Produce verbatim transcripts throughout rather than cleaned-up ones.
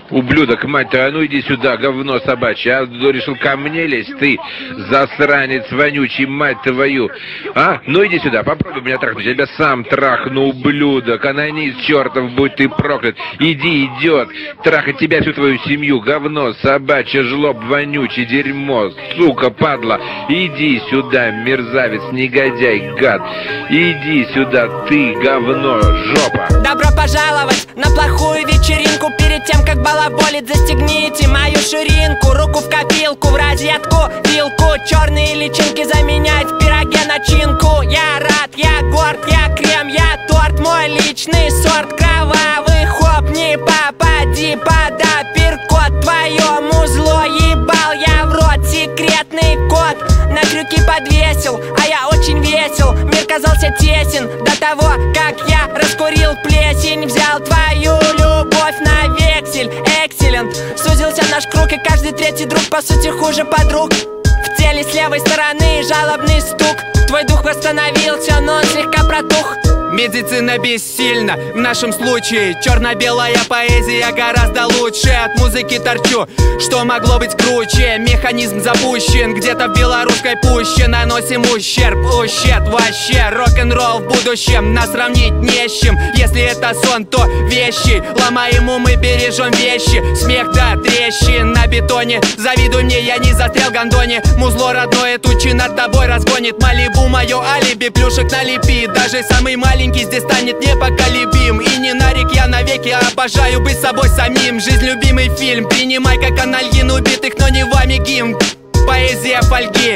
Ублюдок, мать твою, а ну иди сюда, говно собачье. А решил ко мне лезть, ты, засранец вонючий, мать твою. А? Ну иди сюда, попробуй меня трахнуть. Я тебя сам трахну, ублюдок. Анонист чертов, будь ты проклят. Иди, идет. Трахать тебя, всю твою семью. Говно собачье, жлоб вонючий, дерьмо. Сука, падла. Иди сюда, мерзавец, негодяй, гад. Иди сюда, ты, говно, жопа. Добро пожаловать на плохую вечеринку. Перед тем, как балаболит, застегните мою ширинку. Руку в копилку, в розетку, вилку. Черные личинки заменять в пироге начинку. Я рад, я горд, я крем, я торт. Мой личный сорт кровавый хоп. Не попади под апперкот. Твоему зло ебал я в рот. Секретный код на крюки подвесил, а я очень весел. Мир казался тесен до того, как я раскурил плесень. Взял твою любовь на вексель. Экселент. Сузился наш круг, и каждый третий друг по сути хуже подруг. В теле с левой стороны жалобный стук. Твой дух восстановился, но он слегка протух. Медицина бессильна, в нашем случае черно-белая поэзия гораздо лучше. От музыки торчу, что могло быть круче. Механизм запущен, где-то в белорусской пуще. Наносим ущерб, ущерб вообще. Рок-н-ролл в будущем нас сравнить не с чем. Если это сон, то вещи. Ломаем умы, бережем вещи. Смех до трещин на бетоне. Завидуй мне, я не застрял в гондоне. Музло родное тучи над тобой разгонит. Малибу мое алиби, плюшек налепи. Даже самый маленький здесь станет непоколебим. И не нарик, я навеки обожаю быть собой самим. Жизнь любимый фильм, принимай как анальгин убитых, но не вами гимн. Поэзия фольги.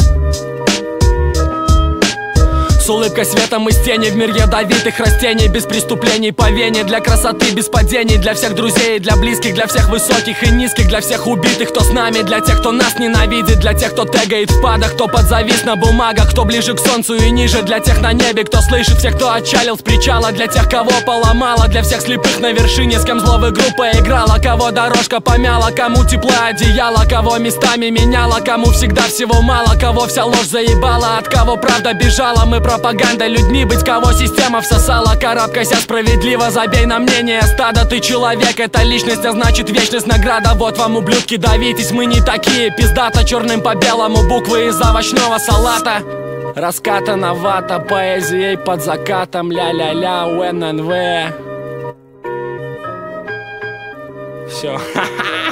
С улыбкой светом из тени в мир ядовитых растений. Без преступлений по вене, для красоты без падений. Для всех друзей, для близких, для всех высоких и низких. Для всех убитых, кто с нами, для тех, кто нас ненавидит. Для тех, кто тегает в падах, кто подзавис на бумагах. Кто ближе к солнцу и ниже, для тех на небе, кто слышит всех, кто отчалил с причала. Для тех, кого поломало, для всех слепых на вершине. С кем зло в игру поиграла, кого дорожка помяла. Кому тепло одеяло, кого местами меняла. Кому всегда всего мало, кого вся ложь заебала. От кого правда бежала, мы пропаганда людьми быть, кого система всосала. Карабкайся справедливо, забей на мнение стада. Ты человек, это личность, а значит вечность награда. Вот вам, ублюдки, давитесь, мы не такие. Пиздата черным по белому, буквы из овощного салата. Раскатана вата поэзией под закатом. Ля-ля-ля, у эн эн вэ. Все.